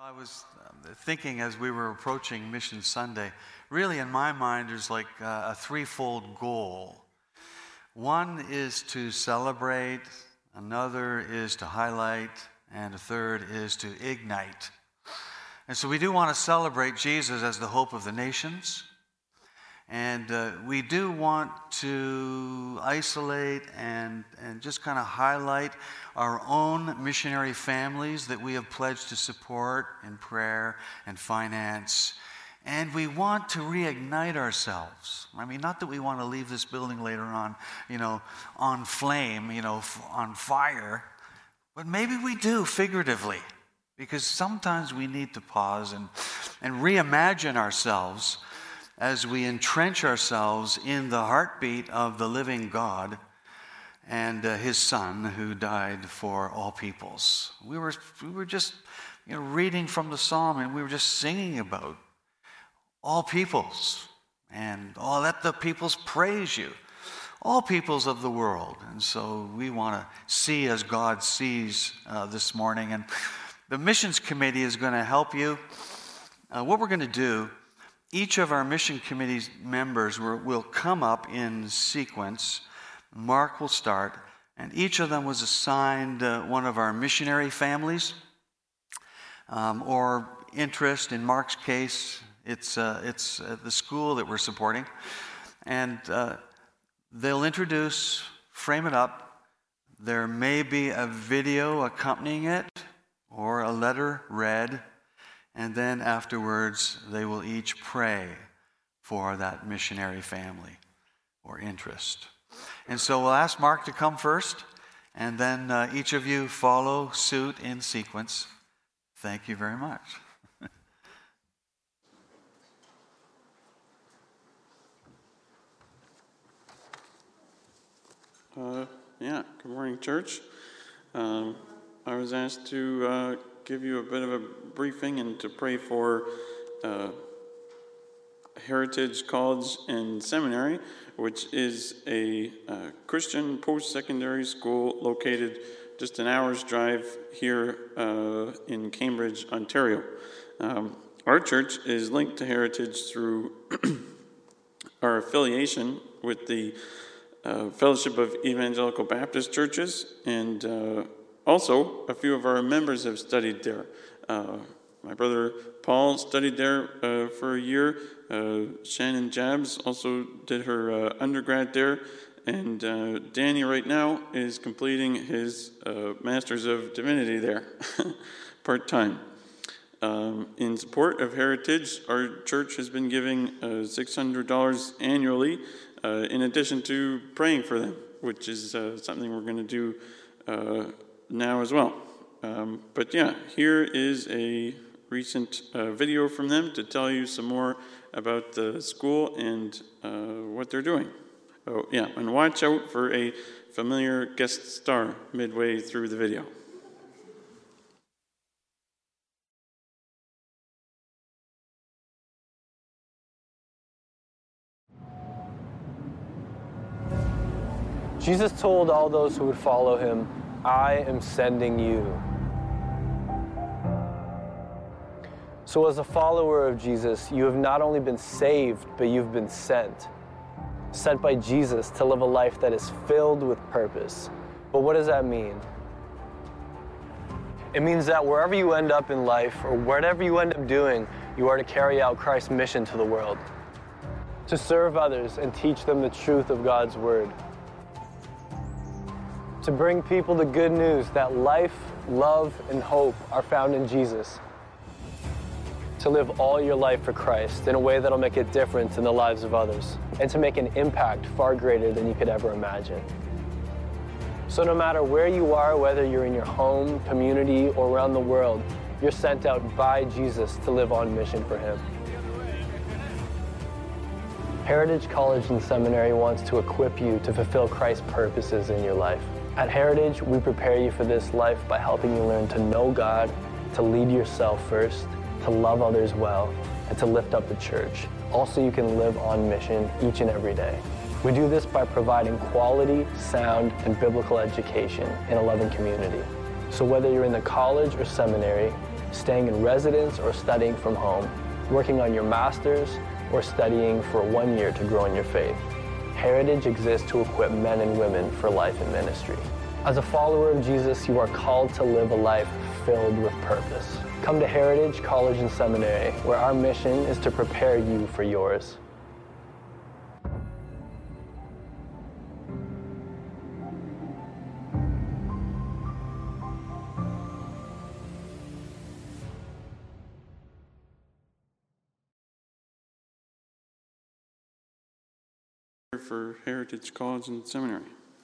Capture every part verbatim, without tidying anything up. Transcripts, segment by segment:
I was thinking as we were approaching Mission Sunday, really in my mind there's like a threefold goal. One is to celebrate, another is to highlight, and a third is to ignite. And so we do want to celebrate Jesus as the hope of the nations. And uh, we do want to isolate and, and just kind of highlight our own missionary families that we have pledged to support in prayer and finance. And we want to reignite ourselves. I mean, not that we want to leave this building later on, you know, on flame, you know, f- on fire, but maybe we do figuratively, because sometimes we need to pause and, and reimagine ourselves as we entrench ourselves in the heartbeat of the living God and uh, his Son who died for all peoples. We were, we were just you know, reading from the Psalm, and we were just singing about all peoples, and oh, let the peoples praise you, all peoples of the world. And so we want to see as God sees uh, this morning. And the missions committee is going to help you. Uh, what we're going to do, each of our mission committee members will come up in sequence. Mark will start, and each of them was assigned uh, one of our missionary families um, or interest. In Mark's case, it's uh, it's uh, the school that we're supporting, and uh, they'll introduce, frame it up. There may be a video accompanying it or a letter read. And then afterwards, they will each pray for that missionary family or interest. And so we'll ask Mark to come first, and then uh, each of you follow suit in sequence. Thank you very much. uh, yeah, good morning, church. Um, I was asked to uh, give you a bit of a briefing and to pray for uh, Heritage College and Seminary, which is a uh, Christian post-secondary school located just an hour's drive here uh, in Cambridge, Ontario. Um, our church is linked to Heritage through our affiliation with the uh, Fellowship of Evangelical Baptist Churches, and uh, also, a few of our members have studied there. Uh, my brother Paul studied there uh, for a year. Uh, Shannon Jabs also did her uh, undergrad there. And uh, Danny right now is completing his uh, Master's of Divinity there, part-time. Um, in support of Heritage, our church has been giving uh, six hundred dollars annually, uh, in addition to praying for them, which is uh, something we're going to do uh, now as well. Um, but yeah, here is a recent uh, video from them to tell you some more about the school and uh, what they're doing. Oh yeah, and watch out for a familiar guest star midway through the video. Jesus told all those who would follow him, I am sending you. So as a follower of Jesus, you have not only been saved, but you've been sent. Sent by Jesus to live a life that is filled with purpose. But what does that mean? It means that wherever you end up in life, or whatever you end up doing, you are to carry out Christ's mission to the world. To serve others and teach them the truth of God's word. To bring people the good news that life, love, and hope are found in Jesus. To live all your life for Christ in a way that'll make a difference in the lives of others, and to make an impact far greater than you could ever imagine. So no matter where you are, whether you're in your home, community, or around the world, you're sent out by Jesus to live on mission for him. Heritage College and Seminary wants to equip you to fulfill Christ's purposes in your life. At Heritage, we prepare you for this life by helping you learn to know God, to lead yourself first, to love others well, and to lift up the church. Also, you can live on mission each and every day. We do this by providing quality, sound, and biblical education in a loving community. So whether you're in the college or seminary, staying in residence or studying from home, working on your master's, or studying for one year to grow in your faith. Heritage exists to equip men and women for life and ministry. As a follower of Jesus, you are called to live a life filled with purpose. Come to Heritage College and Seminary, where our mission is to prepare you for yours. For Heritage College and Seminary.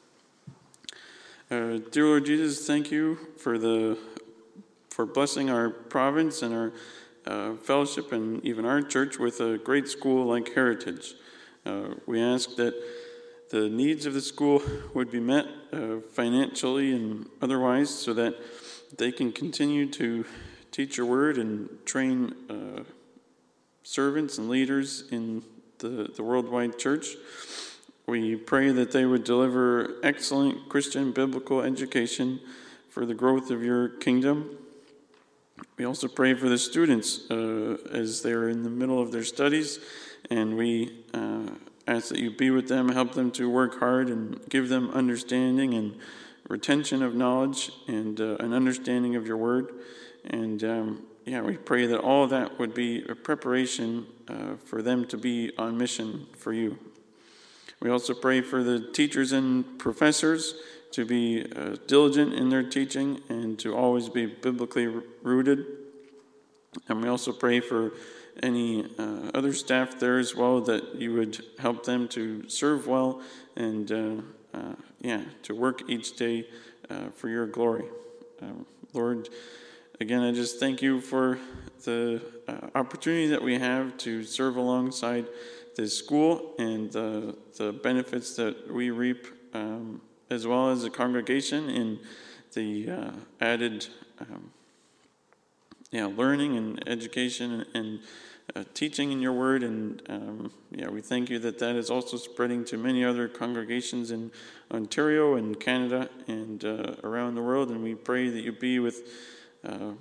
Uh, dear Lord Jesus, thank you for the for blessing our province and our uh, fellowship and even our church with a great school like Heritage. Uh, we ask that the needs of the school would be met uh, financially and otherwise, so that they can continue to teach your word and train uh, servants and leaders in the, the worldwide church. We pray that they would deliver excellent Christian biblical education for the growth of your kingdom. We also pray for the students uh, as they're in the middle of their studies, and we uh, ask that you be with them, help them to work hard, and give them understanding and retention of knowledge and uh, an understanding of your word. And um, yeah, we pray that all of that would be a preparation uh, for them to be on mission for you. We also pray for the teachers and professors to be uh, diligent in their teaching and to always be biblically rooted. And we also pray for any uh, other staff there as well, that you would help them to serve well and, uh, uh, yeah, to work each day uh, for your glory. Uh, Lord, again, I just thank you for the uh, opportunity that we have to serve alongside this school and the, the benefits that we reap, um, as well as the congregation in the uh, added um, yeah, learning and education and, and uh, teaching in your word. And um, yeah, we thank you that that is also spreading to many other congregations in Ontario and Canada and uh, around the world. And we pray that you be with uh,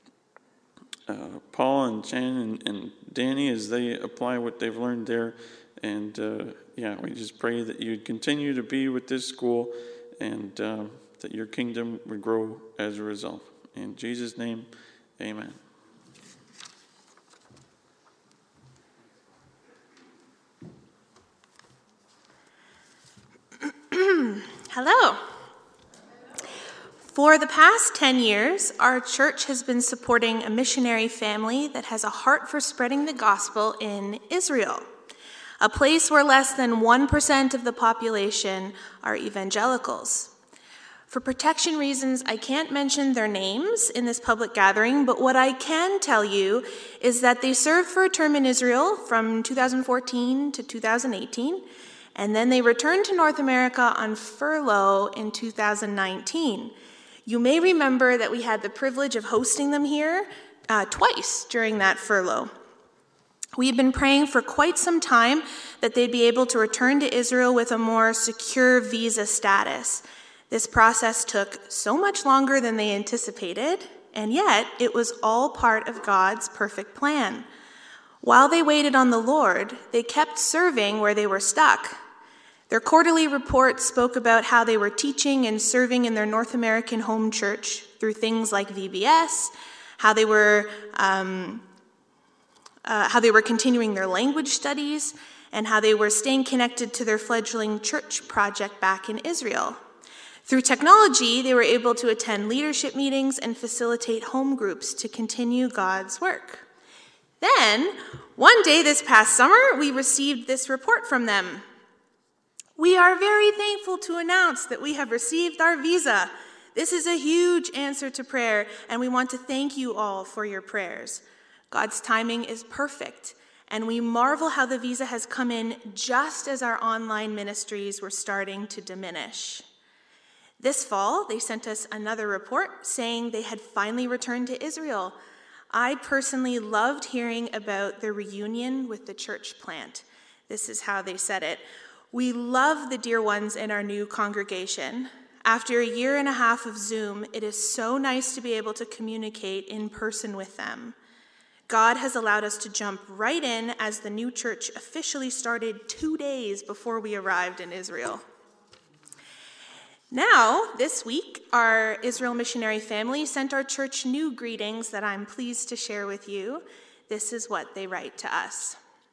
Uh, Paul and Jen and, and Danny as they apply what they've learned there. And uh, yeah, we just pray that you'd continue to be with this school and um, that your kingdom would grow as a result. In Jesus' name, amen. Hello. For the past ten years, our church has been supporting a missionary family that has a heart for spreading the gospel in Israel, a place where less than one percent of the population are evangelicals. For protection reasons, I can't mention their names in this public gathering, but what I can tell you is that they served for a term in Israel from two thousand fourteen to two thousand eighteen, and then they returned to North America on furlough in two thousand nineteen. You may remember that we had the privilege of hosting them here uh, twice during that furlough. We've been praying for quite some time that they'd be able to return to Israel with a more secure visa status. This process took so much longer than they anticipated, and yet it was all part of God's perfect plan. While they waited on the Lord, they kept serving where they were stuck. Their quarterly report spoke about how they were teaching and serving in their North American home church through things like V B S, how they were um, uh, how they were continuing their language studies, and how they were staying connected to their fledgling church project back in Israel. Through technology, they were able to attend leadership meetings and facilitate home groups to continue God's work. Then, one day this past summer, we received this report from them. We are very thankful to announce that we have received our visa. This is a huge answer to prayer, and we want to thank you all for your prayers. God's timing is perfect, and we marvel how the visa has come in just as our online ministries were starting to diminish. This fall, they sent us another report saying they had finally returned to Israel. I personally loved hearing about the reunion with the church plant. This is how they said it. We love the dear ones in our new congregation. After a year and a half of Zoom, it is so nice to be able to communicate in person with them. God has allowed us to jump right in as the new church officially started two days before we arrived in Israel. Now, this week, our Israel missionary family sent our church new greetings that I'm pleased to share with you. This is what they write to us.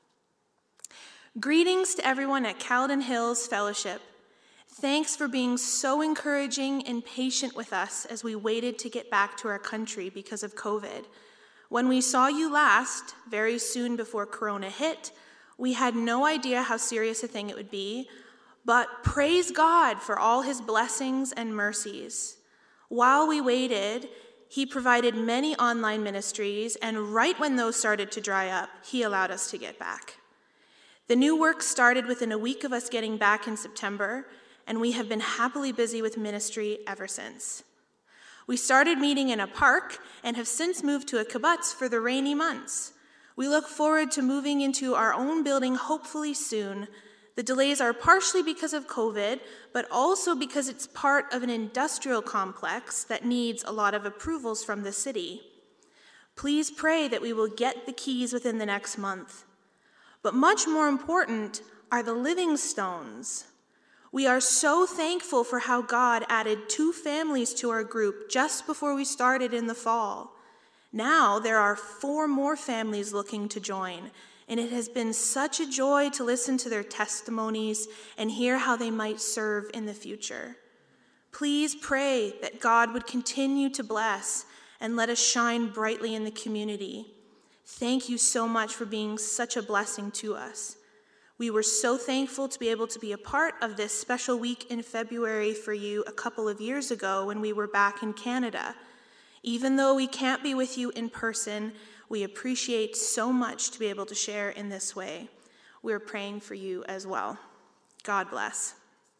Greetings to everyone at Caledon Hills Fellowship. Thanks for being so encouraging and patient with us as we waited to get back to our country because of COVID. When we saw you last, very soon before Corona hit, we had no idea how serious a thing it would be, but praise God for all his blessings and mercies. While we waited, he provided many online ministries, and right when those started to dry up, he allowed us to get back. The new work started within a week of us getting back in September, and we have been happily busy with ministry ever since. We started meeting in a park and have since moved to a kibbutz for the rainy months. We look forward to moving into our own building hopefully soon. The delays are partially because of COVID, but also because it's part of an industrial complex that needs a lot of approvals from the city. Please pray that we will get the keys within the next month. But much more important are the living stones. We are so thankful for how God added two families to our group just before we started in the fall. Now there are four more families looking to join, and it has been such a joy to listen to their testimonies and hear how they might serve in the future. Please pray that God would continue to bless and let us shine brightly in the community. Thank you so much for being such a blessing to us. We were so thankful to be able to be a part of this special week in February for you a couple of years ago when we were back in Canada. Even though we can't be with you in person, we appreciate so much to be able to share in this way. We're praying for you as well. God bless.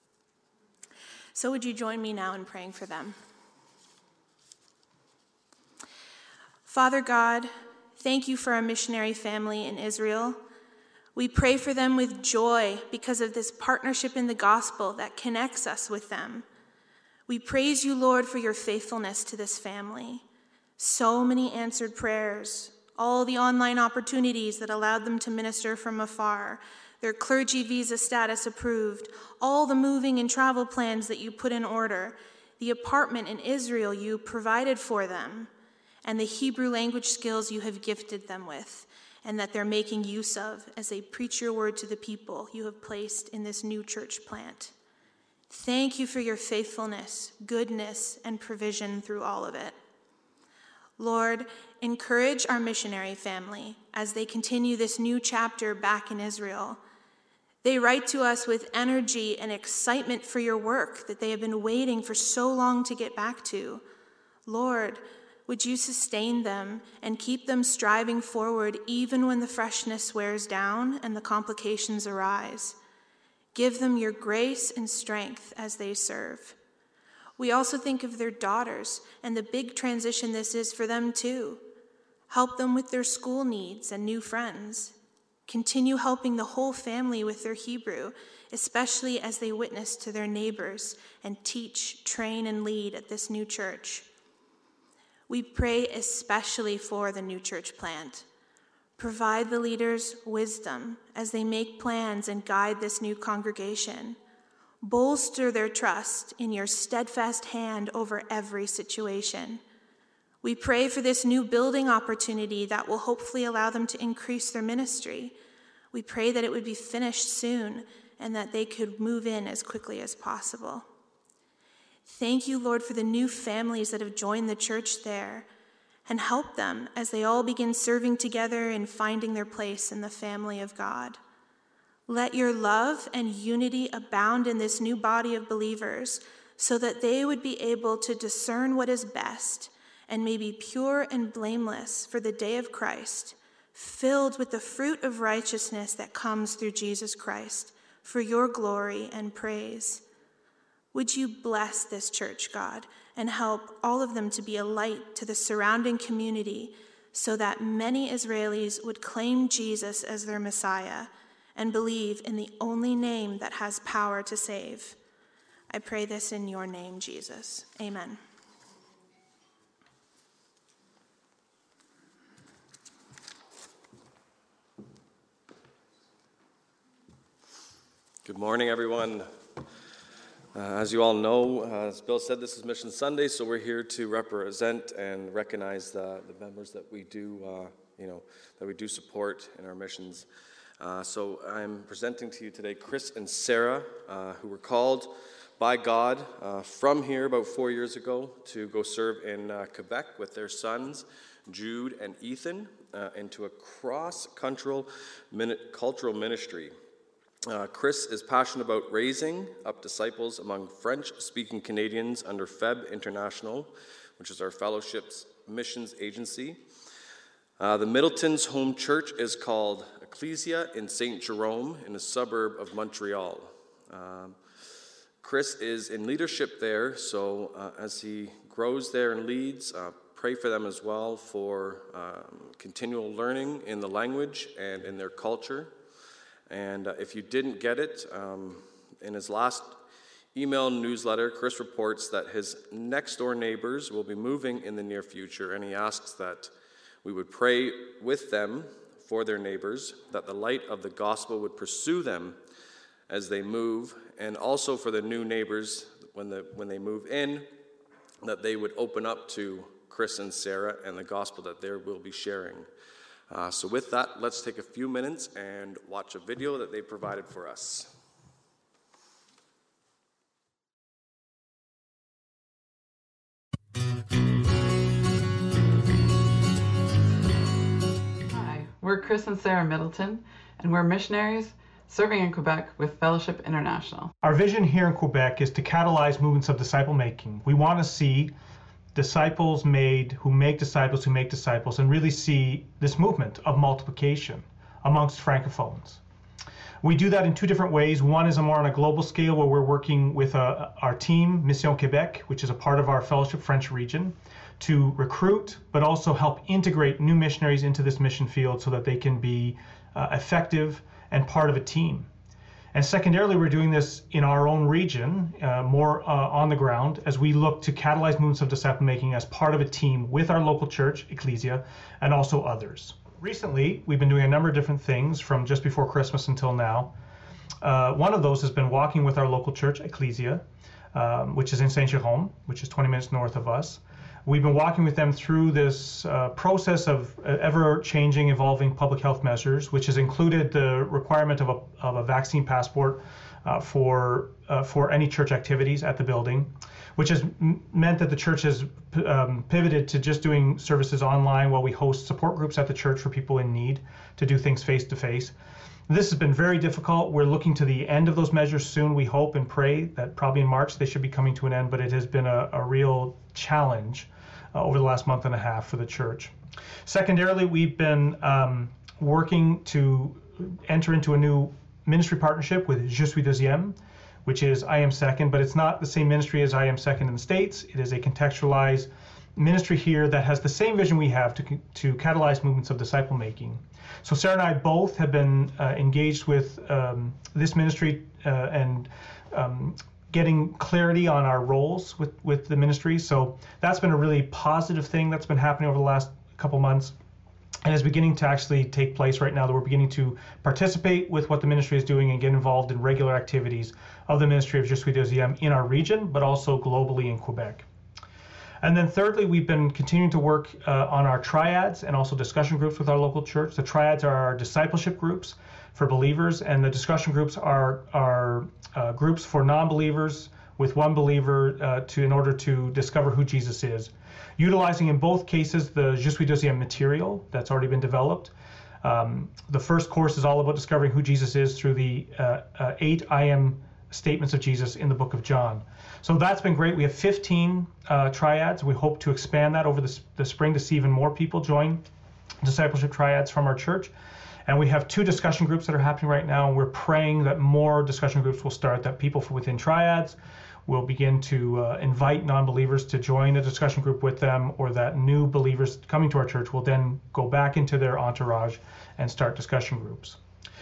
So would you join me now in praying for them? Father God, thank you for our missionary family in Israel. We pray for them with joy because of this partnership in the gospel that connects us with them. We praise you, Lord, for your faithfulness to this family. So many answered prayers, all the online opportunities that allowed them to minister from afar, their clergy visa status approved, all the moving and travel plans that you put in order, the apartment in Israel you provided for them, and the Hebrew language skills you have gifted them with, and that they're making use of as they preach your word to the people you have placed in this new church plant. Thank you for your faithfulness, goodness, and provision through all of it. Lord, encourage our missionary family as they continue this new chapter back in Israel. They write to us with energy and excitement for your work that they have been waiting for so long to get back to. Lord, would you sustain them and keep them striving forward even when the freshness wears down and the complications arise? Give them your grace and strength as they serve. We also think of their daughters and the big transition this is for them too. Help them with their school needs and new friends. Continue helping the whole family with their Hebrew, especially as they witness to their neighbors and teach, train, and lead at this new church. We pray especially for the new church plant. Provide the leaders wisdom as they make plans and guide this new congregation. Bolster their trust in your steadfast hand over every situation. We pray for this new building opportunity that will hopefully allow them to increase their ministry. We pray that it would be finished soon and that they could move in as quickly as possible. Thank you, Lord, for the new families that have joined the church there, and help them as they all begin serving together and finding their place in the family of God. Let your love and unity abound in this new body of believers so that they would be able to discern what is best and may be pure and blameless for the day of Christ, filled with the fruit of righteousness that comes through Jesus Christ, for your glory and praise. Would you bless this church, God, and help all of them to be a light to the surrounding community so that many Israelis would claim Jesus as their Messiah and believe in the only name that has power to save. I pray this in your name, Jesus. Amen. Good morning, everyone. Uh, as you all know, uh, as Bill said, this is Mission Sunday, so we're here to represent and recognize the, the members that we do, uh, you know, that we do support in our missions. Uh, so I'm presenting to you today Chris and Sarah, uh, who were called by God uh, from here about four years ago to go serve in uh, Quebec with their sons, Jude and Ethan, uh, into a cross-cultural min- cultural ministry. Uh, Chris is passionate about raising up disciples among French-speaking Canadians under F E B International, which is our fellowship's missions agency. Uh, the Middleton's home church is called Ecclesia in Saint Jerome in a suburb of Montreal. Um, Chris is in leadership there, so uh, as he grows there and leads, uh, pray for them as well for um, continual learning in the language and in their culture. And uh, if you didn't get it, um, in his last email newsletter, Chris reports that his next-door neighbors will be moving in the near future, and he asks that we would pray with them for their neighbors, that the light of the gospel would pursue them as they move, and also for the new neighbors, when, the, when they move in, that they would open up to Chris and Sarah and the gospel that they will be sharing. Uh, so with that, let's take a few minutes and watch a video that they provided for us. Hi, we're Chris and Sarah Middleton, and we're missionaries serving in Quebec with Fellowship International. Our vision here in Quebec is to catalyze movements of disciple making. We want to see disciples made who make disciples who make disciples and really see this movement of multiplication amongst Francophones. We do that in two different ways. One is a more on a global scale where we're working with uh, our team, Mission Québec, which is a part of our Fellowship French region, to recruit but also help integrate new missionaries into this mission field so that they can be uh, effective and part of a team. And secondarily, we're doing this in our own region, uh, more uh, on the ground, as we look to catalyze movements of disciple making as part of a team with our local church, Ecclesia, and also others. Recently, we've been doing a number of different things from just before Christmas until now. Uh, one of those has been walking with our local church, Ecclesia, um, which is in Saint Jerome, which is twenty minutes north of us. We've been walking with them through this uh, process of ever-changing, evolving public health measures, which has included the requirement of a, of a vaccine passport uh, for uh, for any church activities at the building, which has m- meant that the church has p- um, pivoted to just doing services online while we host support groups at the church for people in need to do things face-to-face. This has been very difficult. We're looking to the end of those measures soon, we hope and pray that probably in March they should be coming to an end, but it has been a, a real challenge Uh, over the last month and a half for the church. Secondarily, we've been um, working to enter into a new ministry partnership with Je suis deuxième, which is I Am Second, but it's not the same ministry as I Am Second in the States. It is a contextualized ministry here that has the same vision we have to, to catalyze movements of disciple making. So Sarah and I both have been uh, engaged with um, this ministry uh, and um, getting clarity on our roles with, with the ministry. So that's been a really positive thing that's been happening over the last couple months and is beginning to actually take place right now, that we're beginning to participate with what the ministry is doing and get involved in regular activities of the ministry of Je suis deuxième in our region, but also globally in Quebec. And then thirdly, we've been continuing to work uh, on our triads and also discussion groups with our local church. The triads are our discipleship groups for believers, and the discussion groups are, are uh, groups for non-believers with one believer uh, to in order to discover who Jesus is. Utilizing in both cases the Je suis deuxième material that's already been developed. Um, the first course is all about discovering who Jesus is through the uh, uh, eight I am statements of Jesus in the book of John. So that's been great. We have fifteen uh, triads. We hope to expand that over the, the spring to see even more people join discipleship triads from our church. And we have two discussion groups that are happening right now, and we're praying that more discussion groups will start, that people from within triads will begin to uh, invite non-believers to join a discussion group with them, or that new believers coming to our church will then go back into their entourage and start discussion groups.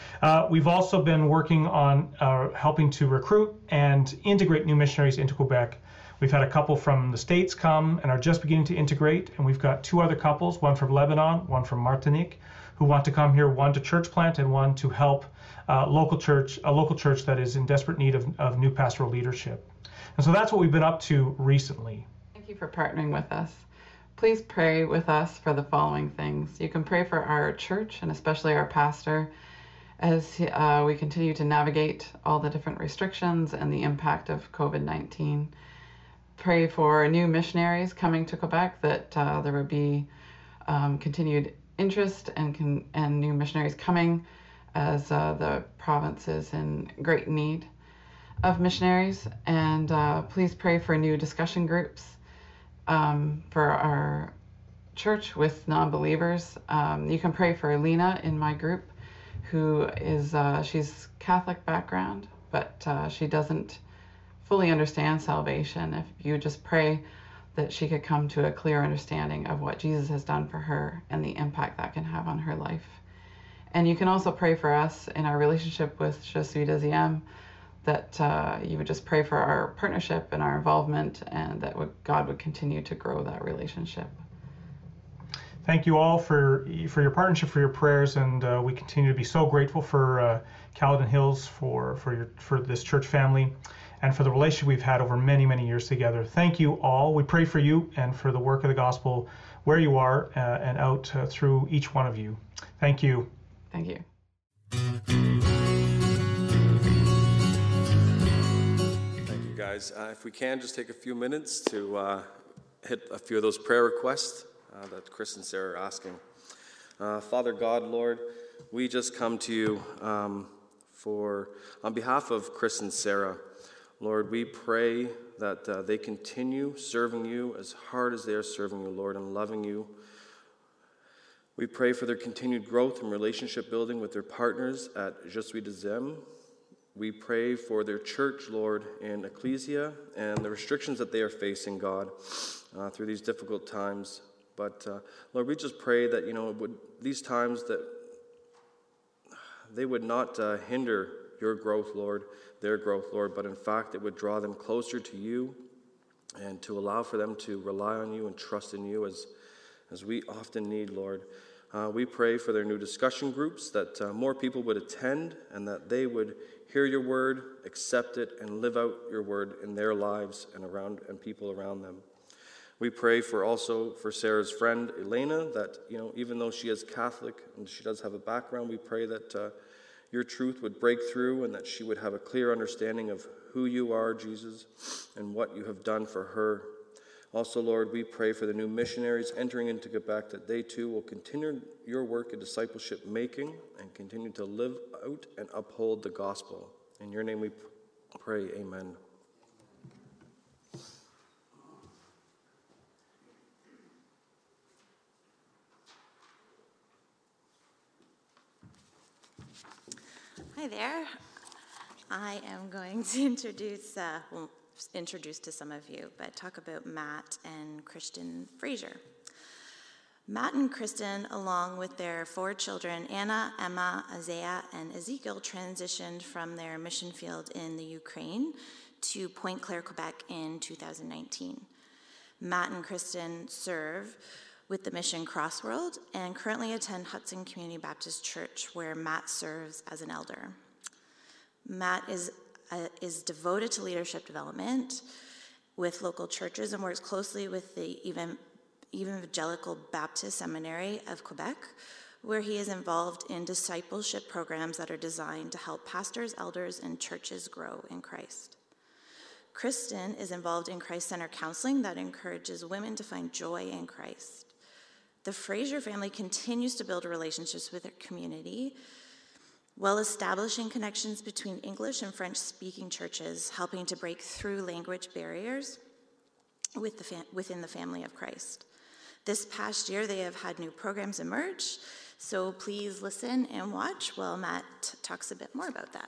Uh, we've also been working on uh, helping to recruit and integrate new missionaries into Quebec. We've had a couple from the States come and are just beginning to integrate, and we've got two other couples, one from Lebanon, one from Martinique, who want to come here, one to church plant and one to help uh, local church, a local church that is in desperate need of, of new pastoral leadership. And so that's what we've been up to recently. Thank you for partnering with us. Please pray with us for the following things. You can pray for our church and especially our pastor as uh, we continue to navigate all the different restrictions and the impact of COVID nineteen. Pray for new missionaries coming to Quebec, that uh, there would be um, continued interest and, can, and new missionaries coming, as uh, the province is in great need of missionaries. And uh, please pray for new discussion groups um, for our church with non-believers. Um, you can pray for Alina in my group, who is, uh, she's Catholic background, but uh, she doesn't fully understand salvation. If you just pray that she could come to a clear understanding of what Jesus has done for her and the impact that can have on her life. And you can also pray for us in our relationship with Je suis Deuxième, that uh, you would just pray for our partnership and our involvement, and that would, God would continue to grow that relationship. Thank you all for for your partnership, for your prayers, and uh, we continue to be so grateful for uh, Caledon Hills, for for your for this church family, and for the relationship we've had over many, many years together. Thank you all. We pray for you and for the work of the gospel where you are uh, and out uh, through each one of you. Thank you. Thank you. Thank you, guys. Uh, if we can, just take a few minutes to uh, hit a few of those prayer requests uh, that Chris and Sarah are asking. Uh, Father God, Lord, we just come to you um, for, on behalf of Chris and Sarah, Lord, we pray that uh, they continue serving you as hard as they are serving you, Lord, and loving you. We pray for their continued growth and relationship building with their partners at Je suis Deuxième. We pray for their church, Lord, in Ecclesia, and the restrictions that they are facing, God, uh, through these difficult times. But, uh, Lord, we just pray that, you know, it would, these times that they would not uh, hinder your growth, Lord, their growth, Lord, but in fact it would draw them closer to you and to allow for them to rely on you and trust in you as, as we often need, Lord. Uh, we pray for their new discussion groups, that uh, more people would attend and that they would hear your word, accept it, and live out your word in their lives and around and people around them. We pray for also for Sarah's friend Elena, that, you know, even though she is Catholic and she does have a background, we pray that uh, your truth would break through and that she would have a clear understanding of who you are, Jesus, and what you have done for her. Also, Lord, we pray for the new missionaries entering into Quebec, that they too will continue your work in discipleship making and continue to live out and uphold the gospel. In your name we pray, amen. Hi there. I am going to introduce, uh, well, introduce to some of you, but talk about Matt and Kristen Fraser. Matt and Kristen, along with their four children, Anna, Emma, Isaiah, and Ezekiel, transitioned from their mission field in the Ukraine to Pointe Claire, Quebec in two thousand nineteen. Matt and Kristen serve with the mission Crossworld and currently attend Hudson Community Baptist Church, where Matt serves as an elder. Matt is, uh, is devoted to leadership development with local churches and works closely with the Evan, Evangelical Baptist Seminary of Quebec, where he is involved in discipleship programs that are designed to help pastors, elders, and churches grow in Christ. Kristen is involved in Christ Center counseling that encourages women to find joy in Christ. The Fraser family continues to build relationships with their community while establishing connections between English and French-speaking churches, helping to break through language barriers with the fam- within the family of Christ. This past year, they have had new programs emerge, so please listen and watch while Matt talks a bit more about that.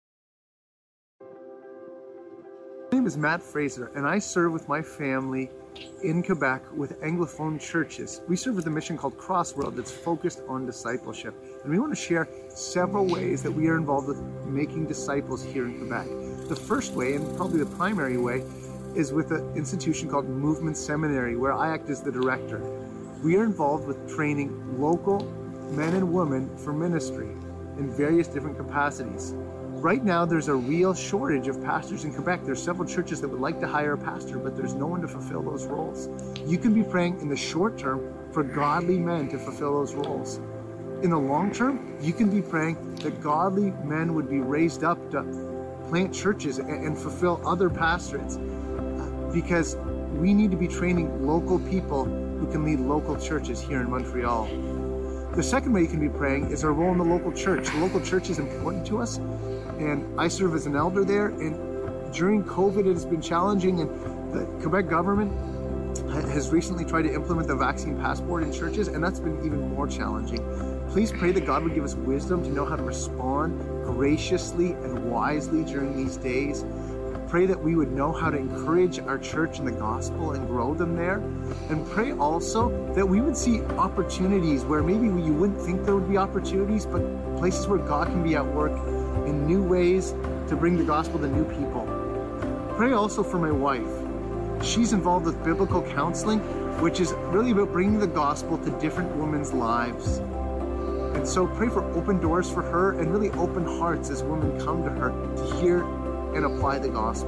My name is Matt Fraser, and I serve with my family in Quebec with Anglophone churches. We serve with a mission called Crossworld that's focused on discipleship. And we want to share several ways that we are involved with making disciples here in Quebec. The first way, and probably the primary way, is with an institution called Movement Seminary, where I act as the director. We are involved with training local men and women for ministry in various different capacities. Right now, there's a real shortage of pastors in Quebec. There's several churches that would like to hire a pastor, but there's no one to fulfill those roles. You can be praying in the short term for godly men to fulfill those roles. In the long term, you can be praying that godly men would be raised up to plant churches and, and fulfill other pastorates, because we need to be training local people who can lead local churches here in Montreal. The second way you can be praying is our role in the local church. The local church is important to us, and I serve as an elder there, and during COVID it has been challenging, and the Quebec government has recently tried to implement the vaccine passport in churches, and that's been even more challenging. Please pray that God would give us wisdom to know how to respond graciously and wisely during these days. Pray that we would know how to encourage our church in the gospel and grow them there. And pray also that we would see opportunities where maybe you wouldn't think there would be opportunities, but places where God can be at work in new ways to bring the gospel to new people. Pray also for my wife. She's involved with biblical counseling, which is really about bringing the gospel to different women's lives. And so pray for open doors for her and really open hearts as women come to her to hear and apply the gospel.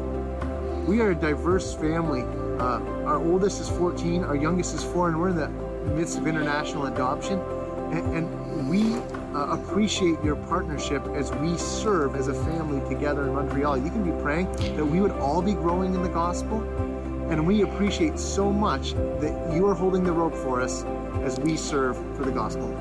We are a diverse family. Uh, our oldest is fourteen, our youngest is four, and we're in the midst of international adoption. And, and we uh, appreciate your partnership as we serve as a family together in Montreal. You can be praying that we would all be growing in the gospel, and we appreciate so much that you are holding the rope for us as we serve for the gospel.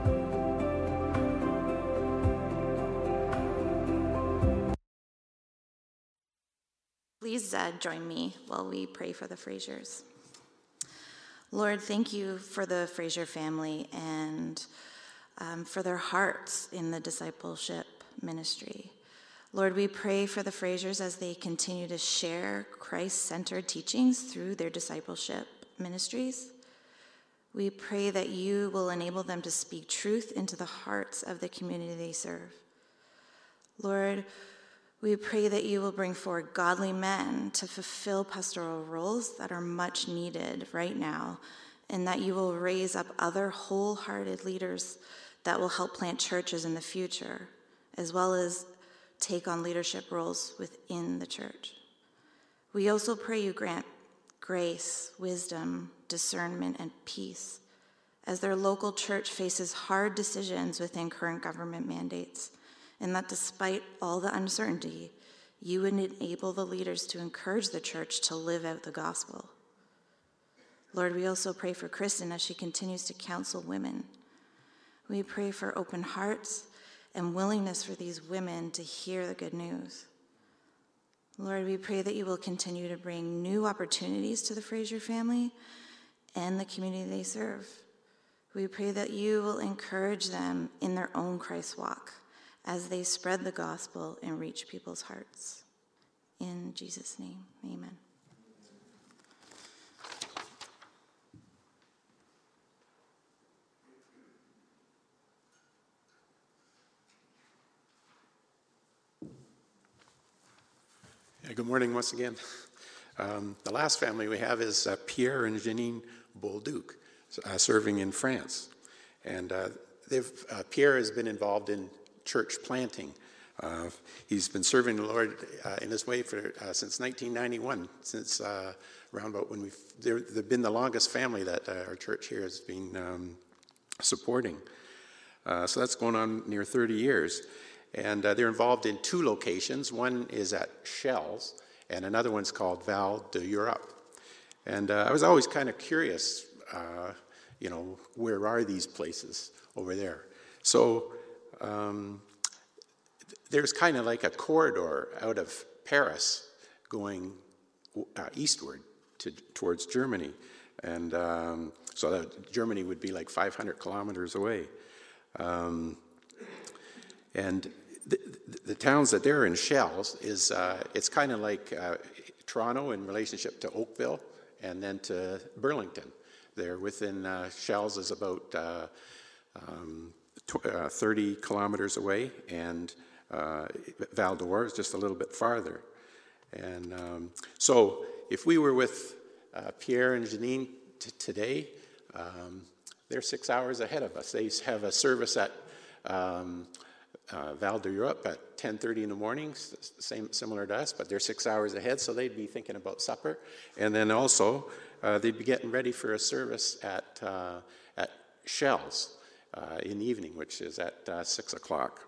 Please uh, join me while we pray for the Frasers. Lord, thank you for the Fraser family and um, for their hearts in the discipleship ministry. Lord, we pray for the Frasers as they continue to share Christ-centered teachings through their discipleship ministries. We pray that you will enable them to speak truth into the hearts of the community they serve. Lord, we pray that you will bring forward godly men to fulfill pastoral roles that are much needed right now, and that you will raise up other wholehearted leaders that will help plant churches in the future, as well as take on leadership roles within the church. We also pray you grant grace, wisdom, discernment, and peace as their local church faces hard decisions within current government mandates, and that despite all the uncertainty, you would enable the leaders to encourage the church to live out the gospel. Lord, we also pray for Kristen as she continues to counsel women. We pray for open hearts and willingness for these women to hear the good news. Lord, we pray that you will continue to bring new opportunities to the Fraser family and the community they serve. We pray that you will encourage them in their own Christ walk as they spread the gospel and reach people's hearts. In Jesus' name, amen. Yeah, good morning once again. Um, the last family we have is uh, Pierre and Janine Bolduc, uh, serving in France. And uh, they've, uh, Pierre has been involved in church planting. Uh, he's been serving the Lord uh, in this way for uh, since nineteen ninety-one, since uh, around about when we've, they've been the longest family that uh, our church here has been um, supporting. Uh, so that's going on near thirty years. And uh, they're involved in two locations. One is at Shells, and another one's called Val d'Europe. And uh, I was always kind of curious, uh, you know, where are these places over there? So um, there's kind of like a corridor out of Paris going uh, eastward to, towards Germany. And um, so that Germany would be like five hundred kilometers away. Um, and the, the, the towns that they're in, Shells, is uh, it's kind of like uh, Toronto in relationship to Oakville and then to Burlington. They're within, uh, Shells is about uh, um, tw- uh, thirty kilometers away, and uh, Val d'Or is just a little bit farther. And um, so if we were with uh, Pierre and Janine t- today, um, they're six hours ahead of us. They have a service at um, uh, Val d'Europe at ten thirty in the morning, same similar to us, but they're six hours ahead, so they'd be thinking about supper. And then also, uh, they'd be getting ready for a service at, uh, at Shells uh, in the evening, which is at uh, six o'clock.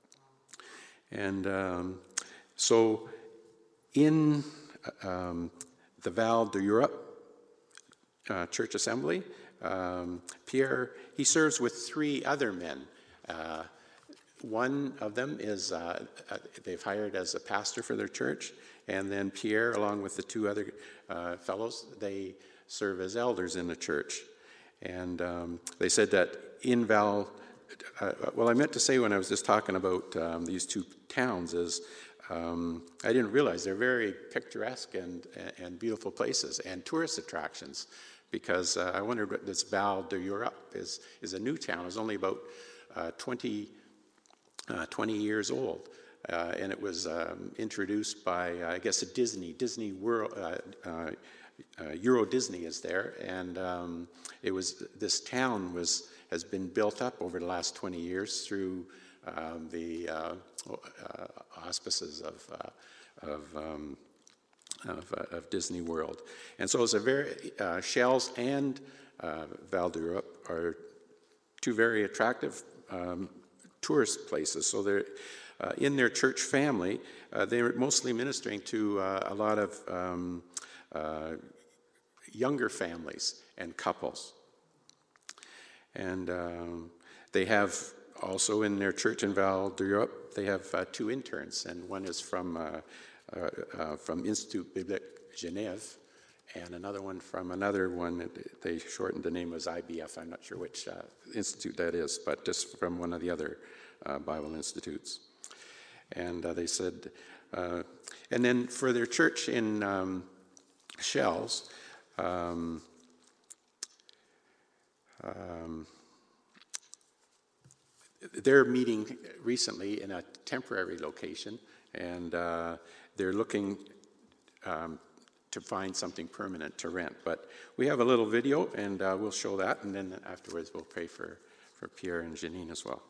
And um, so in um, the Val d'Europe uh, Church Assembly, um, Pierre, he serves with three other men. Uh, one of them is, uh, uh, they've hired as a pastor for their church, and then Pierre, along with the two other uh, fellows, they serve as elders in the church. And um, they said that in Val, uh, well, I meant to say when I was just talking about um, these two towns is, um, I didn't realize they're very picturesque and, and beautiful places and tourist attractions, because uh, I wondered what this Val d'Europe is, is a new town. It's only about uh, twenty, uh, twenty years old. Uh, and it was um, introduced by, uh, I guess, a Disney, Disney World, uh, uh, uh, Euro Disney is there, and um, it was, this town was, has been built up over the last twenty years through um, the uh, uh, auspices of, uh, of, um, of, uh, of Disney World. And so it's a very, uh, Shells and uh, Val d'Europe are two very attractive um, tourist places. So they're, Uh, in their church family, uh, they're mostly ministering to uh, a lot of um, uh, younger families and couples. And um, they have also in their church in Val d'Europe, they have uh, two interns, and one is from, uh, uh, uh, from Institut Biblique Genève, and another one from another one, they shortened the name as I B F, I'm not sure which uh, institute that is, but just from one of the other uh, Bible institutes. And uh, they said, uh, and then for their church in um, Shells, um, um, they're meeting recently in a temporary location, and uh, they're looking um, to find something permanent to rent. But we have a little video, and uh, we'll show that, and then afterwards we'll pray for, for Pierre and Janine as well.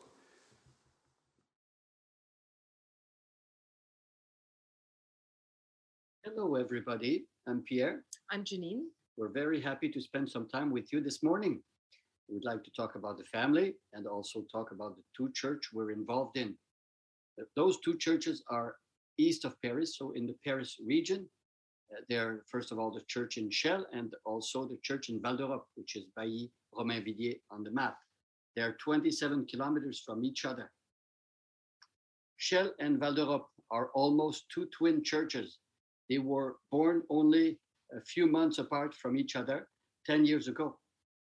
Hello, everybody. I'm Pierre. I'm Janine. We're very happy to spend some time with you this morning. We'd like to talk about the family and also talk about the two churches we're involved in. Those two churches are east of Paris, so in the Paris region. Uh, they're, first of all, the church in Chelles and also the church in Val d'Europe, which is Bailly-Romainvilliers on the map. They're twenty-seven kilometers from each other. Chelles and Val d'Europe are almost two twin churches. They were born only a few months apart from each other ten years ago.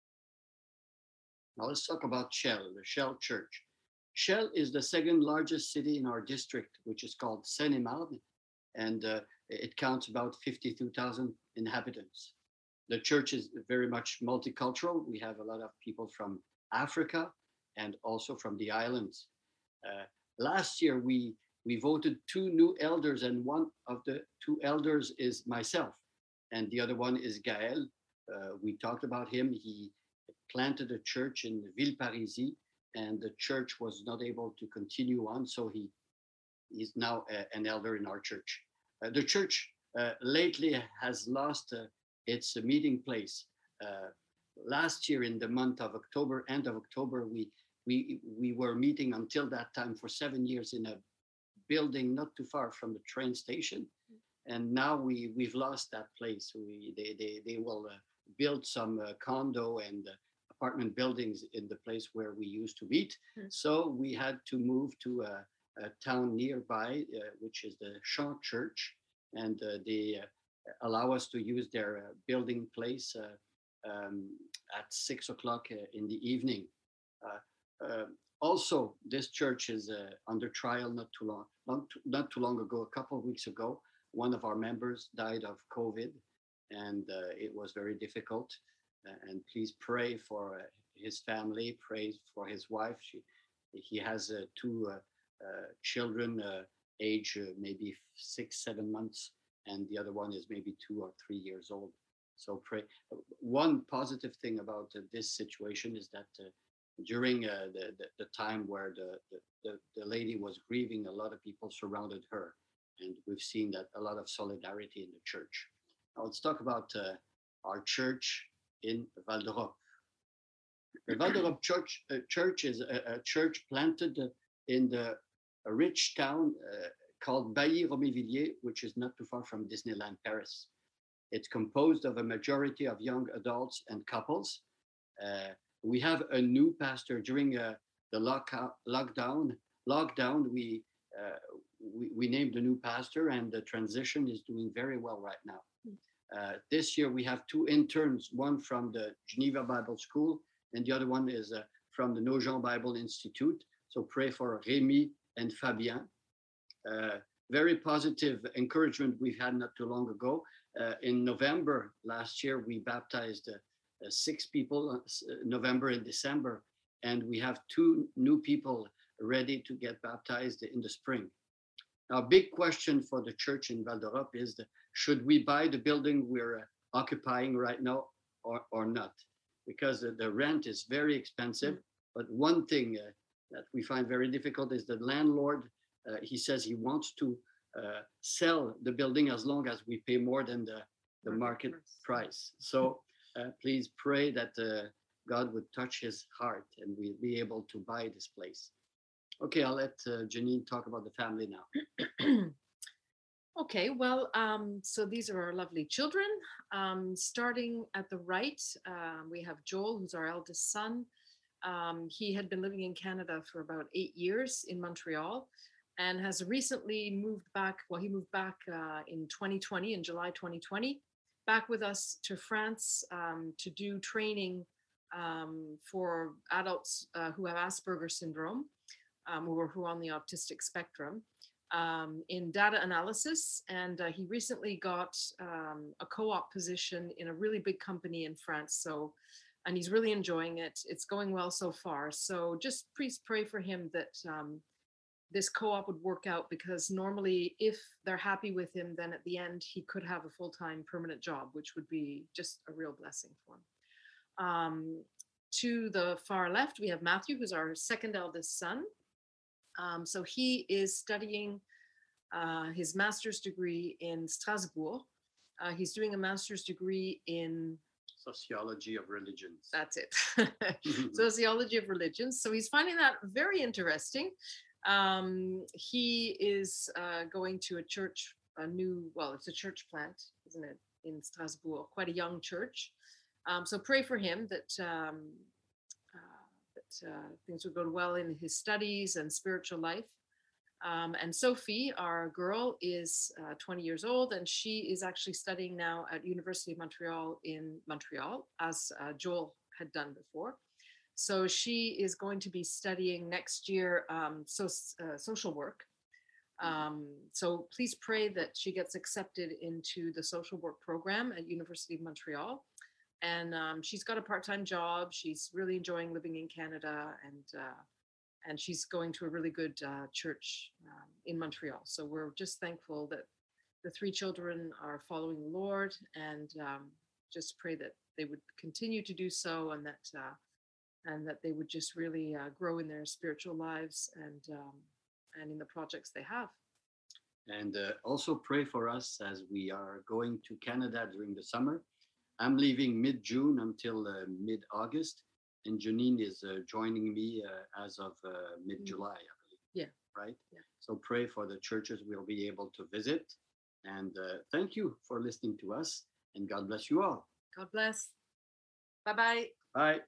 Now let's talk about Chelles, the Chelles Church. Chelles is the second largest city in our district, which is called Seine-et-Marne, and uh, it counts about fifty-two thousand inhabitants. The church is very much multicultural. We have a lot of people from Africa and also from the islands. Uh, last year, we We voted two new elders, and one of the two elders is myself, and the other one is Gaël. Uh, we talked about him. He planted a church in Villeparisis, and the church was not able to continue on, so he is now a, an elder in our church. Uh, the church uh, lately has lost uh, its uh, meeting place. Uh, last year, in the month of October, end of October, we we we were meeting until that time for seven years in a building not too far from the train station, and now we we've lost that place. We they they, they will uh, build some uh, condo and uh, apartment buildings in the place where we used to meet. Mm-hmm. So we had to move to a, a town nearby, uh, which is the Champ Church, and uh, they uh, allow us to use their uh, building place uh, um, at six o'clock uh, in the evening. Uh, uh, Also, this church is uh, under trial not too long, not too, not too long ago, a couple of weeks ago. One of our members died of COVID, and uh, it was very difficult. Uh, and please pray for uh, his family, pray for his wife. She, he has uh, two uh, uh, children, uh, age uh, maybe six, seven months, and the other one is maybe two or three years old. So pray. One positive thing about uh, this situation is that uh, during uh, the, the, the time where the, the, the lady was grieving, a lot of people surrounded her. And we've seen that a lot of solidarity in the church. Now let's talk about uh, our church in Val d'Europe. The Val d'Europe church, uh, church is a, a church planted in the a rich town uh, called Bailly-Romévilliers, which is not too far from Disneyland Paris. It's composed of a majority of young adults and couples. Uh, we have a new pastor during uh, the lock, lockdown. Lockdown, we, uh, we we named a new pastor, and the transition is doing very well right now. Uh, this year we have two interns, one from the Geneva Bible School, and the other one is uh, from the Nogent Bible Institute. So pray for Rémi and Fabien. Uh, very positive encouragement we've had not too long ago. Uh, in November last year, we baptized uh, uh, six people, uh, November and December, and we have two new people ready to get baptized in the spring. Now, big question for the church in Val d'Europe is, the, should we buy the building we're uh, occupying right now or, or not? Because the, the rent is very expensive, but one thing uh, that we find very difficult is the landlord, uh, he says he wants to uh, sell the building as long as we pay more than the, the market price. So uh, please pray that uh, God would touch his heart and we'll be able to buy this place. Okay, I'll let uh, Janine talk about the family now. Okay, well, um, so these are our lovely children. Um, starting at the right, uh, we have Joel, who's our eldest son. Um, he had been living in Canada for about eight years in Montreal and has recently moved back. Well, he moved back uh, in twenty twenty, in July twenty twenty, back with us to France um, to do training um, for adults uh, who have Asperger's syndrome, um, or who are on the autistic spectrum, um, in data analysis. And uh, he recently got um, a co-op position in a really big company in France. So, and he's really enjoying it. It's going well so far. So just please pray for him that um, this co-op would work out, because normally if they're happy with him, then at the end he could have a full-time permanent job, which would be just a real blessing for him. Um, to the far left, we have Matthew, who's our second eldest son. Um, so he is studying uh, his master's degree in Strasbourg. Uh, he's doing a master's degree in Sociology of religions. That's it. Sociology of religions. So he's finding that very interesting. Um, he is uh, going to a church, a new, well, it's a church plant, isn't it, in Strasbourg, quite a young church. Um, so pray for him that, um, uh, that uh, things will go well in his studies and spiritual life. Um, and Sophie, our girl, is uh, twenty years old, and she is actually studying now at University of Montreal in Montreal, as uh, Joel had done before. So she is going to be studying next year um, so, uh, social work. Um, so please pray that she gets accepted into the social work program at University of Montreal. And um, she's got a part-time job. She's really enjoying living in Canada, and uh, and she's going to a really good uh, church um, in Montreal. So we're just thankful that the three children are following the Lord, and um, just pray that they would continue to do so, and that uh, and that they would just really uh, grow in their spiritual lives and um, and in the projects they have. And uh, also pray for us as we are going to Canada during the summer. I'm leaving mid-June until uh, mid-August, and Janine is uh, joining me uh, as of uh, mid-July, I believe. Yeah. Right? Yeah. So pray for the churches we'll be able to visit. And uh, thank you for listening to us, and God bless you all. God bless. Bye-bye. Bye.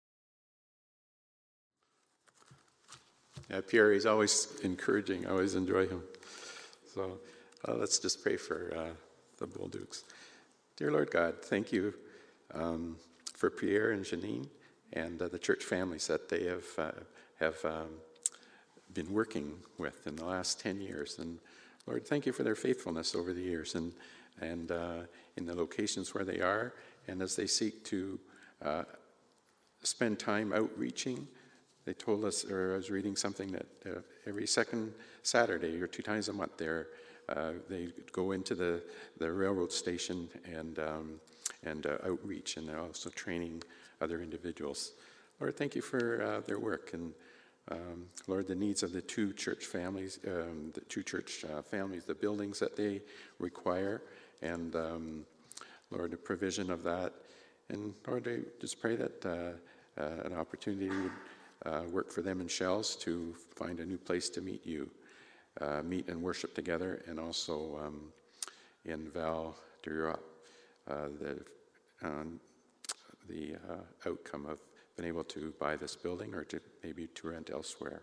Yeah, Pierre, he's always encouraging. I always enjoy him. So uh, let's just pray for uh, the Bolducs. Dear Lord God, thank you um, for Pierre and Janine and uh, the church families that they have uh, have um, been working with in the last ten years. And Lord, thank you for their faithfulness over the years. And and uh, in the locations where they are, and as they seek to uh, spend time outreaching. They told us, or I was reading something that uh, every second Saturday or two times a month there, uh, they go into the, the railroad station and, um, and uh, outreach, and they're also training other individuals. Lord, thank you for uh, their work, and um, Lord, the needs of the two church families, um, the two church uh, families, the buildings that they require, and um, Lord, the provision of that. And Lord, I just pray that uh, uh, an opportunity would uh, work for them in Shells to find a new place to meet you, uh, meet and worship together, and also um, in Val d'Europe, uh, the, um, the uh, outcome of being able to buy this building or to maybe to rent elsewhere.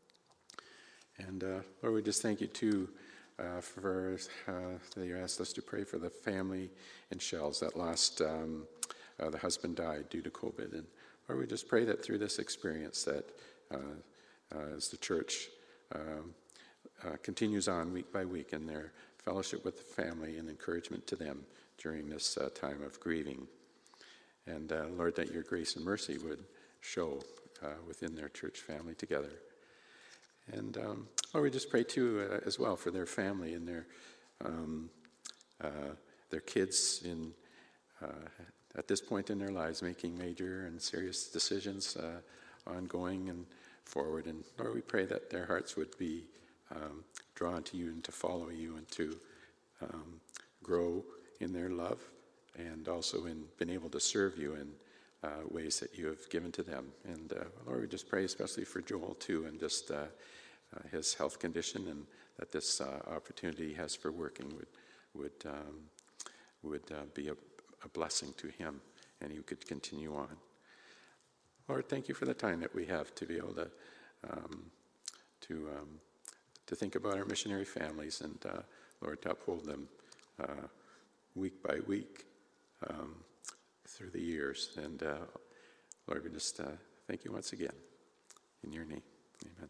And uh, Lord, we just thank you too uh, for uh, that you asked us to pray for the family in Shells that lost. Um, Uh, the husband died due to COVID. And Lord, we just pray that through this experience that uh, uh, as the church um, uh, continues on week by week in their fellowship with the family and encouragement to them during this uh, time of grieving. And uh, Lord, that your grace and mercy would show uh, within their church family together. And um, Lord, we just pray too uh, as well for their family and their, um, uh, their kids in uh, at this point in their lives, making major and serious decisions uh, ongoing and forward. And Lord, we pray that their hearts would be um, drawn to you and to follow you and to um, grow in their love and also in being able to serve you in uh, ways that you have given to them. And uh, Lord, we just pray especially for Joel too, and just uh, uh, his health condition, and that this uh, opportunity he has for working would, would, um, would uh, be a a blessing to him, and he could continue on. Lord, thank you for the time that we have to be able to um, to um, to think about our missionary families, and uh, Lord, to uphold them uh, week by week um, through the years. And uh, Lord, we just uh, thank you once again. In your name, amen.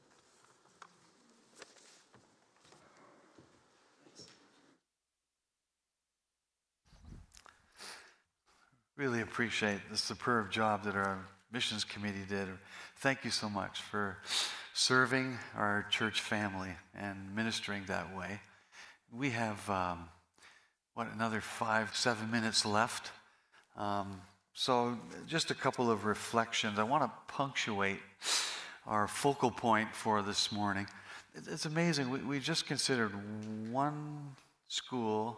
Really appreciate the superb job that our missions committee did. Thank you so much for serving our church family and ministering that way. We have, um, what, another five, seven minutes left. Um, so just a couple of reflections. I want to punctuate our focal point for this morning. It's amazing. We, we just considered one school,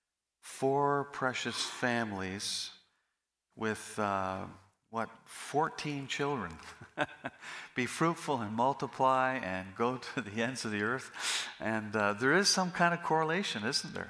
four precious families, with, uh, what, fourteen children. Be fruitful and multiply and go to the ends of the earth. And uh, there is some kind of correlation, isn't there?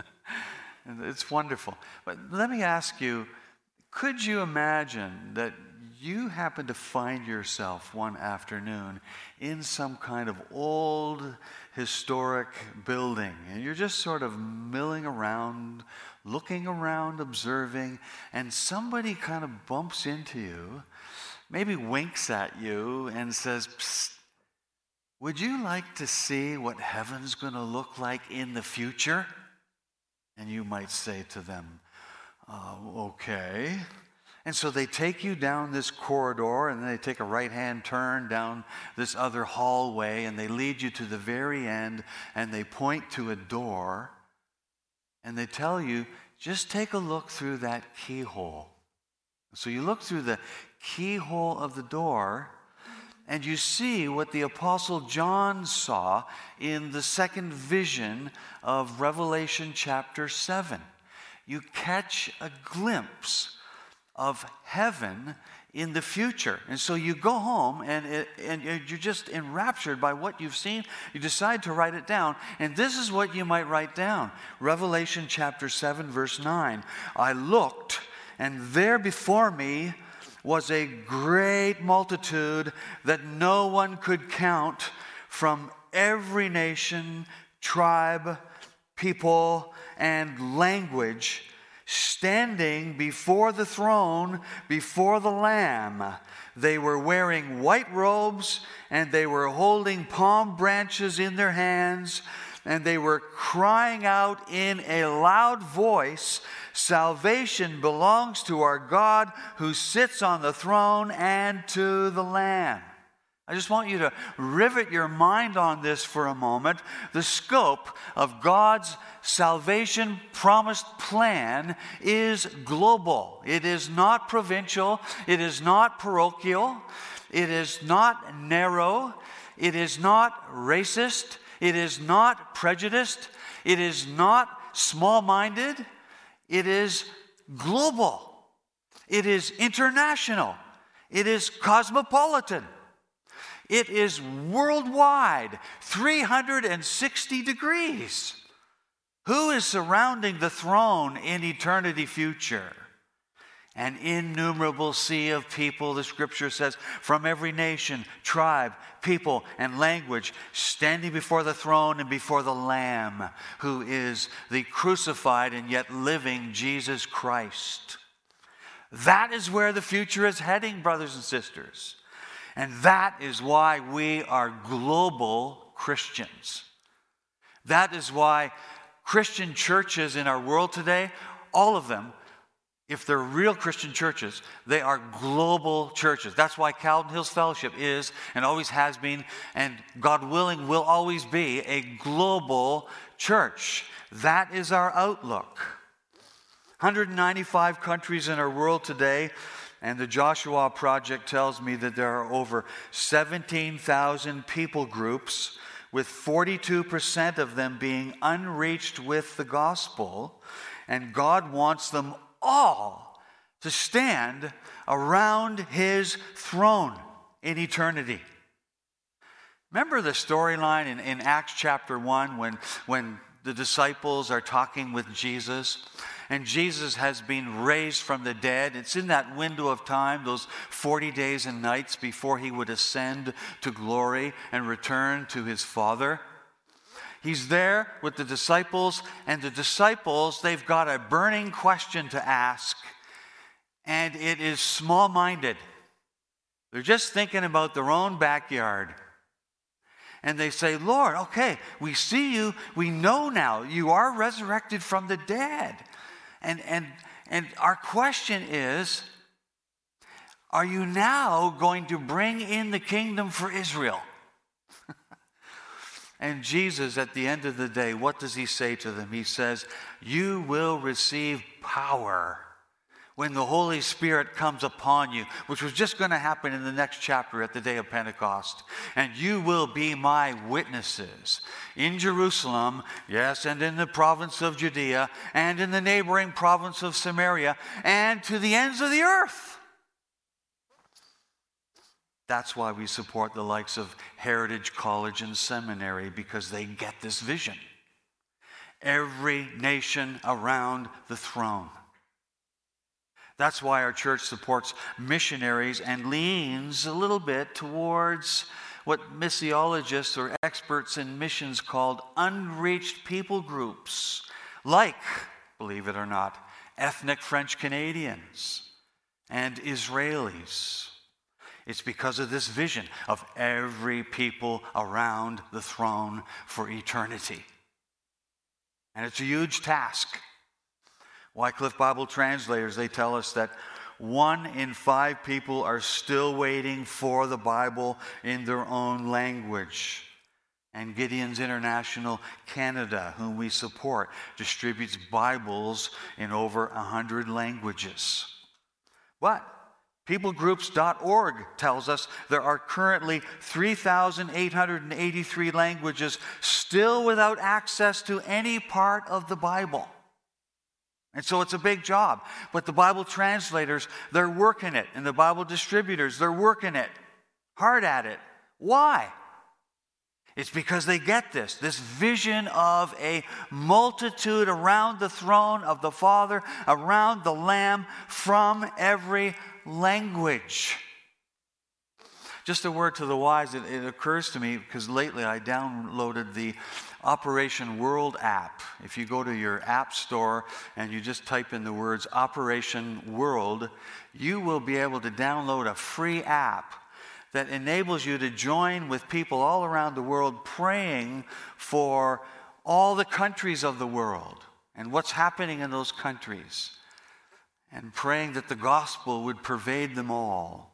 And it's wonderful. But let me ask you, could you imagine that you happen to find yourself one afternoon in some kind of old historic building, and you're just sort of milling around, looking around, observing, and somebody kind of bumps into you, maybe winks at you and says, "Psst, would you like to see what heaven's going to look like in the future?" And you might say to them, uh, okay. And so they take you down this corridor, and then they take a right-hand turn down this other hallway, and they lead you to the very end, and they point to a door, and they tell you, just take a look through that keyhole. So you look through the keyhole of the door, and you see what the Apostle John saw in the second vision of Revelation chapter seven. You catch a glimpse of heaven in the future. And so you go home and, it, and you're just enraptured by what you've seen. You decide to write it down. And this is what you might write down. Revelation chapter seven, verse nine. I looked, and there before me was a great multitude that no one could count, from every nation, tribe, people, and language, standing before the throne, before the Lamb. They were wearing white robes, and they were holding palm branches in their hands, and they were crying out in a loud voice, "Salvation belongs to our God who sits on the throne and to the Lamb." I just want you to rivet your mind on this for a moment. The scope of God's salvation promised plan is global. It is not provincial. It is not parochial. It is not narrow. It is not racist. It is not prejudiced. It is not small-minded. It is global. It is international. It is cosmopolitan. It is worldwide, three hundred sixty degrees. Who is surrounding the throne in eternity future? An innumerable sea of people, the scripture says, from every nation, tribe, people, and language, standing before the throne and before the Lamb, who is the crucified and yet living Jesus Christ. That is where the future is heading, brothers and sisters. And that is why we are global Christians. That is why Christian churches in our world today, all of them, if they're real Christian churches, they are global churches. That's why Calvin Hills Fellowship is and always has been, and God willing will always be, a global church. That is our outlook. one hundred ninety-five countries in our world today. And the Joshua Project tells me that there are over seventeen thousand people groups, with forty-two percent of them being unreached with the gospel. And God wants them all to stand around his throne in eternity. Remember the storyline in, in Acts chapter one when, when the disciples are talking with Jesus? And Jesus has been raised from the dead. It's in that window of time, those forty days and nights before he would ascend to glory and return to his Father. He's there with the disciples, and the disciples, they've got a burning question to ask, and it is small-minded. They're just thinking about their own backyard. And they say, "Lord, okay, we see you. We know now you are resurrected from the dead. And, and, and our question is, are you now going to bring in the kingdom for Israel?" And Jesus, at the end of the day, what does he say to them? He says, "You will receive power when the Holy Spirit comes upon you," which was just going to happen in the next chapter at the day of Pentecost. "And you will be my witnesses in Jerusalem, yes, and in the province of Judea, and in the neighboring province of Samaria, and to the ends of the earth." That's why we support the likes of Heritage College and Seminary, because they get this vision. Every nation around the throne. That's why our church supports missionaries and leans a little bit towards what missiologists or experts in missions called unreached people groups, like, believe it or not, ethnic French Canadians and Israelis. It's because of this vision of every people around the throne for eternity. And it's a huge task. Wycliffe Bible Translators, they tell us that one in five people are still waiting for the Bible in their own language. And Gideon's International Canada, whom we support, distributes Bibles in over one hundred languages. But people groups dot org tells us there are currently three thousand eight hundred eighty-three languages still without access to any part of the Bible. And so it's a big job. But the Bible translators, they're working it. And the Bible distributors, they're working it. Hard at it. Why? It's because they get this, this vision of a multitude around the throne of the Father, around the Lamb, from every language. Just a word to the wise, it, it occurs to me, because lately I downloaded the Operation World app. If you go to your app store and you just type in the words Operation World, you will be able to download a free app that enables you to join with people all around the world praying for all the countries of the world and what's happening in those countries, and praying that the gospel would pervade them all.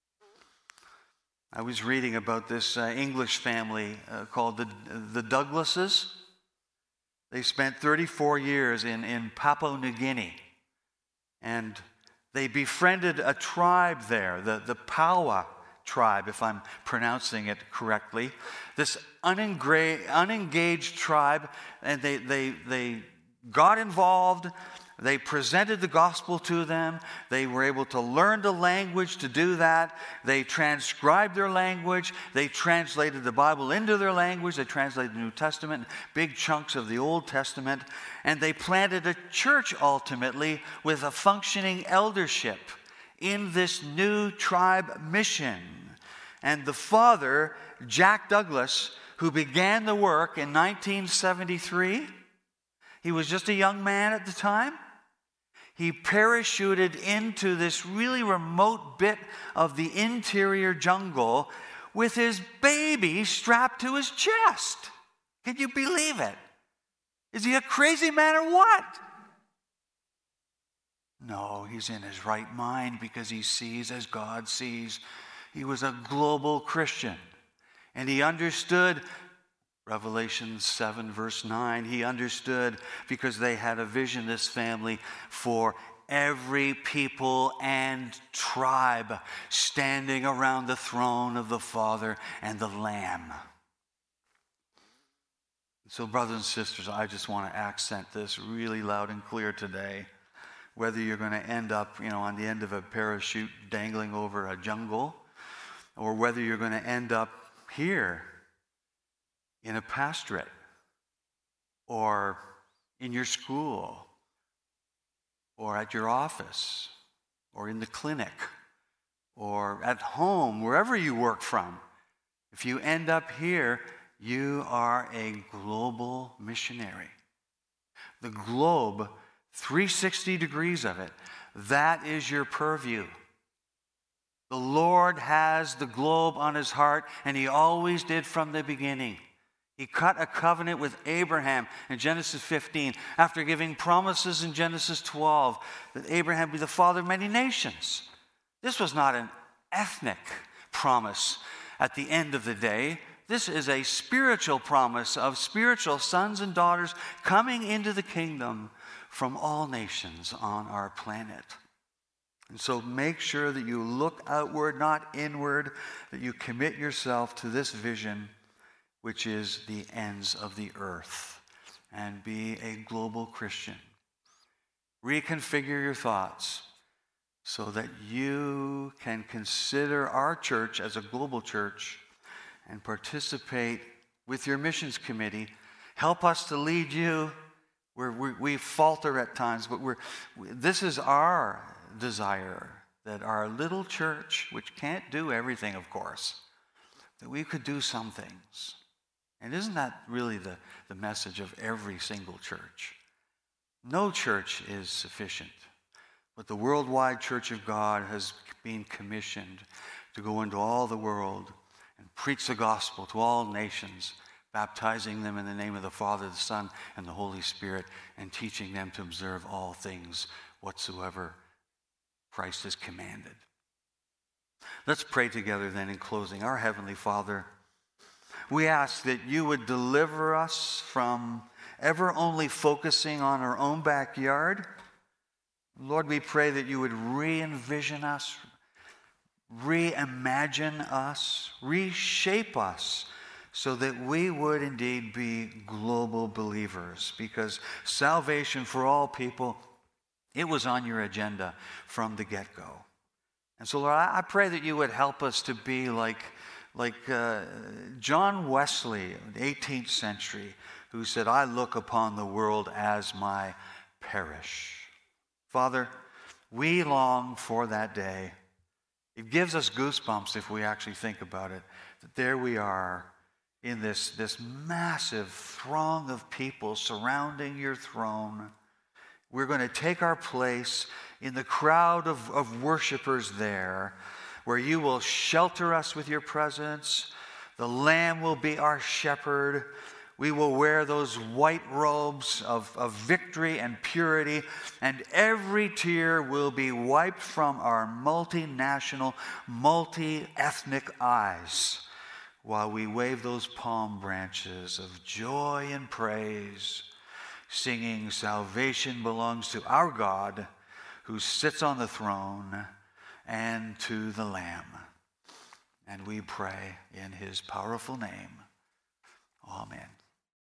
I was reading about this uh, English family uh, called the, the Douglases. They spent thirty-four years in, in Papua New Guinea, and they befriended a tribe there, the, the Paua tribe, if I'm pronouncing it correctly. This unengra- unengaged tribe, and they, they, they got involved. They presented the gospel to them. They were able to learn the language to do that. They transcribed their language. They translated the Bible into their language. They translated the New Testament, big chunks of the Old Testament. And they planted a church ultimately with a functioning eldership in this new tribe mission. And the father, Jack Douglas, who began the work in nineteen seventy-three, he was just a young man at the time. He parachuted into this really remote bit of the interior jungle with his baby strapped to his chest. Can you believe it? Is he a crazy man or what? No, he's in his right mind because he sees as God sees. He was a global Christian, and he understood Revelation seven, verse nine, he understood because they had a vision, this family, for every people and tribe standing around the throne of the Father and the Lamb. So, brothers and sisters, I just want to accent this really loud and clear today. Whether you're going to end up, you know, on the end of a parachute dangling over a jungle, or whether you're going to end up here in a pastorate, or in your school, or at your office, or in the clinic, or at home, wherever you work from. If you end up here, you are a global missionary. The globe, three hundred sixty degrees of it, that is your purview. The Lord has the globe on his heart, and he always did from the beginning. He cut a covenant with Abraham in Genesis fifteen after giving promises in Genesis twelve that Abraham would be the father of many nations. This was not an ethnic promise at the end of the day. This is a spiritual promise of spiritual sons and daughters coming into the kingdom from all nations on our planet. And so make sure that you look outward, not inward, that you commit yourself to this vision, which is the ends of the earth, and be a global Christian. Reconfigure your thoughts so that you can consider our church as a global church and participate with your missions committee. Help us to lead you where we, we falter at times, but we're, we, this is our desire, that our little church, which can't do everything, of course, that we could do some things. And isn't that really the, the message of every single church? No church is sufficient, but the worldwide Church of God has been commissioned to go into all the world and preach the gospel to all nations, baptizing them in the name of the Father, the Son, and the Holy Spirit, and teaching them to observe all things whatsoever Christ has commanded. Let's pray together then in closing. Our Heavenly Father, we ask that you would deliver us from ever only focusing on our own backyard. Lord, we pray that you would re-envision us, reimagine us, reshape us, so that we would indeed be global believers, because salvation for all people, it was on your agenda from the get-go. And so, Lord, I pray that you would help us to be like, like uh, John Wesley in the eighteenth century, who said, I look upon the world as my parish. Father, we long for that day. It gives us goosebumps if we actually think about it, that there we are in this, this massive throng of people surrounding your throne. We're going to take our place in the crowd of, of worshipers there, where you will shelter us with your presence. The Lamb will be our shepherd. We will wear those white robes of, of victory and purity, and every tear will be wiped from our multinational, multi-ethnic eyes while we wave those palm branches of joy and praise, singing, "Salvation belongs to our God who sits on the throne and to the Lamb." And we pray in his powerful name. Amen.